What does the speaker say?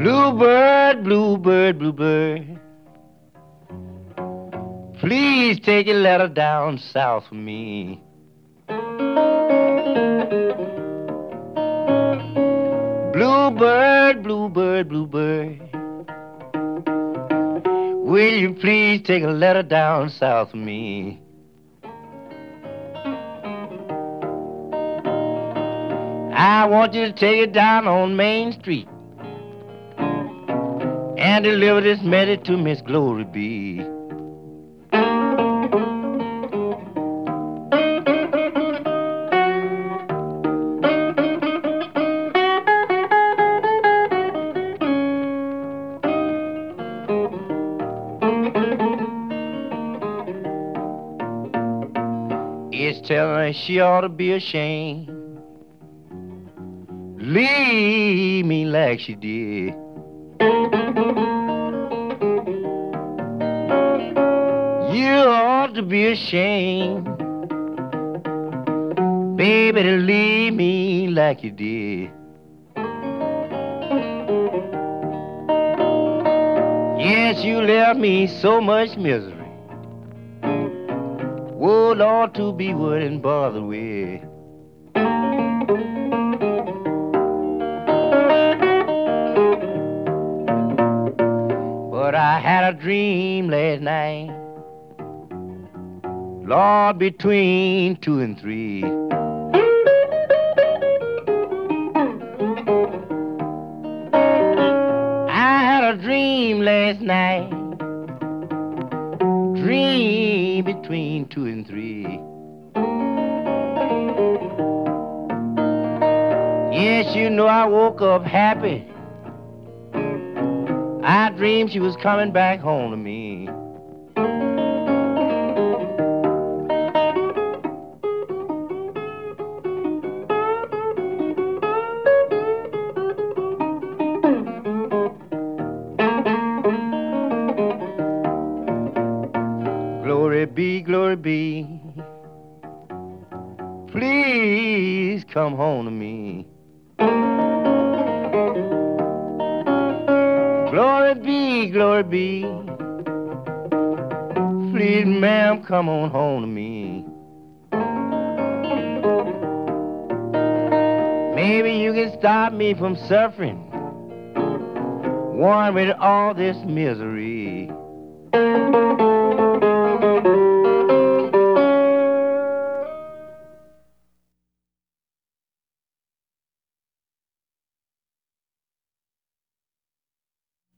Bluebird, bluebird, bluebird, please take a letter down south for me. Bluebird, bluebird, bluebird, will you please take a letter down south for me? I want you to take it down on Main Street and deliver this message to Miss Glory B. It's telling her she ought to be ashamed. Leave me like she did. You ought to be ashamed, baby, to leave me like you did. Yes, you left me so much misery. Would ought to be worried and bothered with. But I had a dream last night, Lord, between 2 and 3. I had a dream last night, dream between 2 and 3. Yes, you know I woke up happy. I dreamed she was coming back home to me. Glory be, please come home to me. Glory be, please, ma'am, come on home to me. Maybe you can stop me from suffering, one with all this misery.